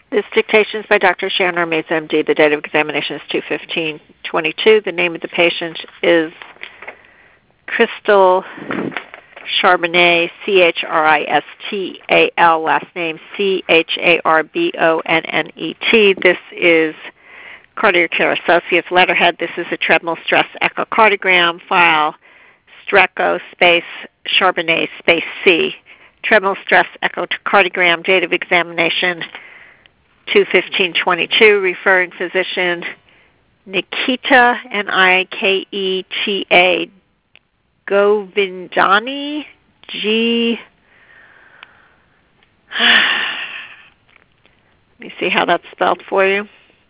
This dictation is by Dr. Sharon Armeza, MD. The date of examination is 2/15/22. The name of the patient is Crystal Charbonnet, Christal, last name Charbonnet. This is Cardiac Care Associates letterhead. This is a treadmill stress echocardiogram file, Streco space Charbonnet space C. Treadmill stress echocardiogram, date of examination 2/15/22. Referring physician Nikita, Niketa Govindani, G. Let me see how that's spelled for you.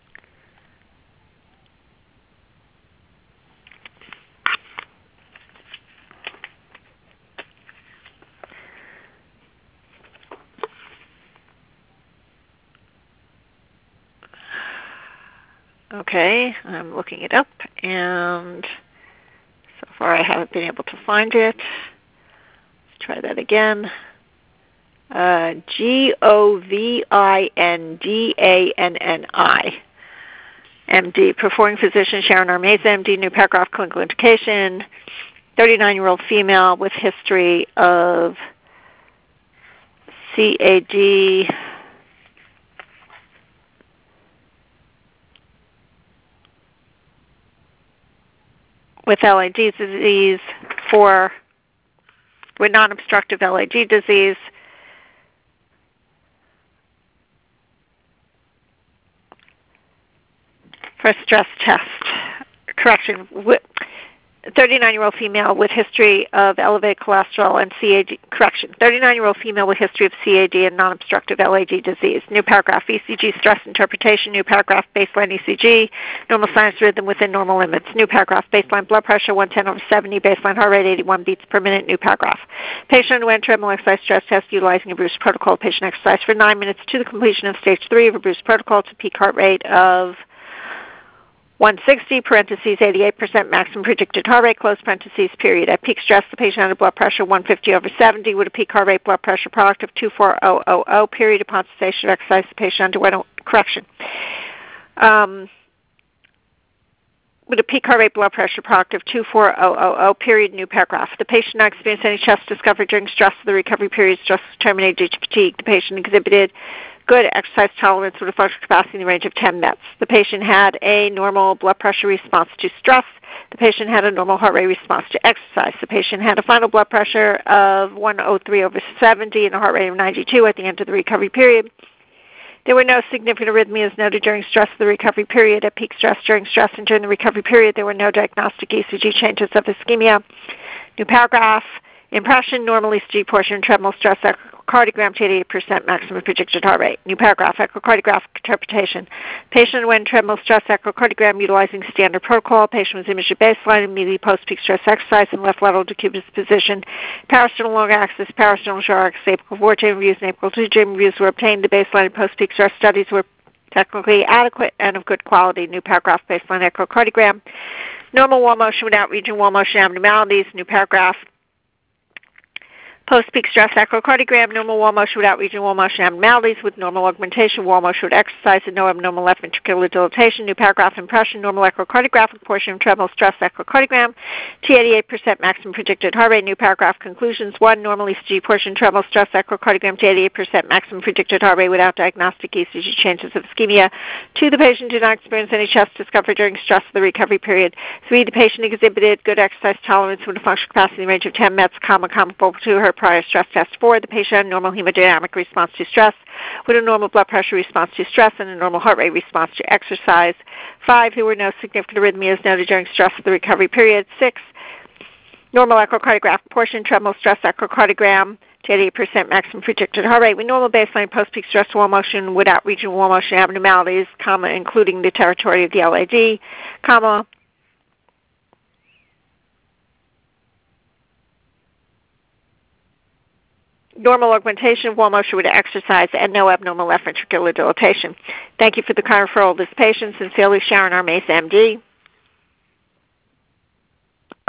Okay, I'm looking it up, and so far I haven't been able to find it. Let's try that again. Govindanni, MD. Performing physician Sharon Armeza, MD. New paragraph, clinical indication. 39-year-old female with history of CAD. With LAD disease, with non-obstructive LAD disease, for stress test. Correction, 39-year-old female with history of elevated cholesterol and CAD. Correction, 39-year-old female with history of CAD and non-obstructive LAD disease. New paragraph, ECG stress interpretation. New paragraph, baseline ECG. Normal sinus rhythm within normal limits. New paragraph, baseline blood pressure 110/70. Baseline heart rate 81 beats per minute. New paragraph. Patient underwent treadmill exercise stress test utilizing a Bruce protocol. Patient exercised for 9 minutes to the completion of stage 3 of a Bruce protocol to peak heart rate of 160, parentheses, 88% maximum predicted heart rate, close parentheses, period. At peak stress, the patient had a blood pressure 150/70 with a peak heart rate blood pressure product of 24000, period. Upon cessation of exercise, the patient underwent a correction. With a peak heart rate blood pressure product of 24000, period. New paragraph. The patient not experienced any chest discomfort during stress of the recovery period. Stress was terminated due to fatigue. The patient exhibited good exercise tolerance with a functional capacity in the range of 10 mets. The patient had a normal blood pressure response to stress. The patient had a normal heart rate response to exercise. The patient had a final blood pressure of 103/70 and a heart rate of 92 at the end of the recovery period. There were no significant arrhythmias noted during stress of the recovery period. At peak stress, during stress, and during the recovery period, there were no diagnostic ECG changes of ischemia. New paragraph. Impression, normal ECG portion, treadmill stress echocardiogram to 88% maximum predicted heart rate. New paragraph, echocardiographic interpretation. Patient went treadmill stress echocardiogram utilizing standard protocol. Patient was imaged at baseline, immediately post-peak stress exercise in left lateral decubitous position. Parasternal long axis, parasternal short axis, apical vortex reviews, and apical two-gym reviews were obtained. The baseline and post-peak stress studies were technically adequate and of good quality. New paragraph, baseline echocardiogram. Normal wall motion without region wall motion abnormalities. New paragraph. Post-peak stress echocardiogram, normal wall motion without region wall motion abnormalities with normal augmentation, wall motion with exercise, and no abnormal left ventricular dilatation. New paragraph, impression, normal echocardiographic portion of treadmill stress echocardiogram to 88% maximum predicted heart rate. New paragraph, conclusions. 1, normal ECG portion, treadmill stress echocardiogram to 88% maximum predicted heart rate without diagnostic ECG changes of ischemia. 2, the patient did not experience any chest discomfort during stress of the recovery period. 3, the patient exhibited good exercise tolerance with a functional capacity in the range of 10 mets, comparable to her prior stress test. 4, the patient had a normal hemodynamic response to stress with a normal blood pressure response to stress and a normal heart rate response to exercise. 5, there were no significant arrhythmias noted during stress of the recovery period. 6, normal echocardiographic portion, treadmill stress echocardiogram to 88% maximum predicted heart rate with normal baseline post-peak stress wall motion without regional wall motion abnormalities, including the territory of the LAD, normal augmentation of wall motion with exercise, and no abnormal left ventricular dilatation. Thank you for the kind referral of this patient. Sincerely, Sharon Armeza, MD.